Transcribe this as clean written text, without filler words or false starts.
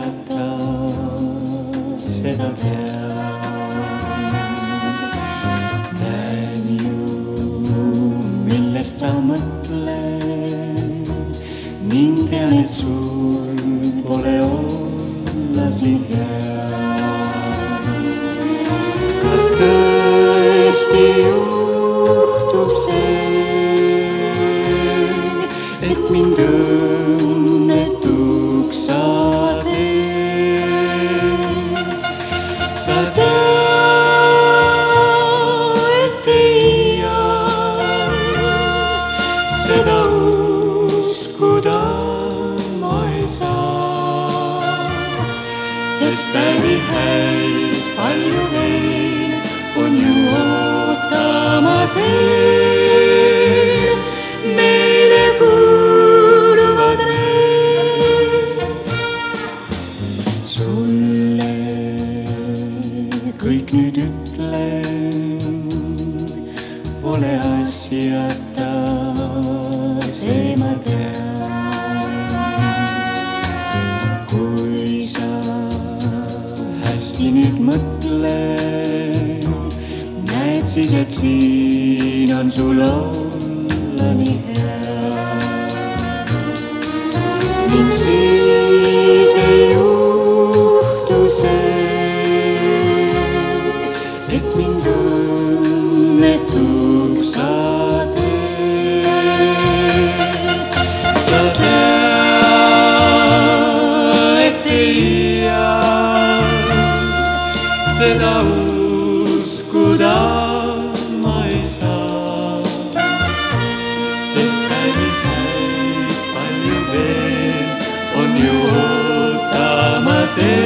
jätta, seda tean. Näen ju, millest sa mõtled ning tean, et sul pole olla siin hea. Kas tõesti juhtub see, et mind õnnetuks sa teed? Sa tead, ei jää, seda uskuda ma ei saa, sest päevi häid palju veel on ju ootamas eel. Meile kuuluvad need sulle kõik nüüd ütlen, pole asjata, see ma tean. Kui sa hästi nüüd mõtled, näed siis, et siin on sul olla nii hea. Ning siis ei juhtu see, et mind õnnetuks sa teed. Sa tead, et ei jää, seda uskuda ma ei saa, sest päevi häid palju veel on ju ootamas eel.